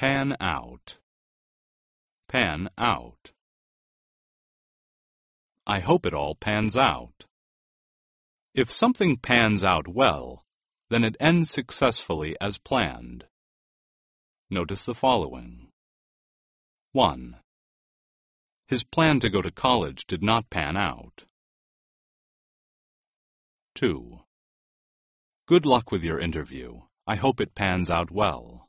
Pan out. Pan out. I hope it all pans out. If something pans out well, then it ends successfully as planned. Notice the following. 1. His plan to go to college did not pan out. 2. Good luck with your interview. I hope it pans out well.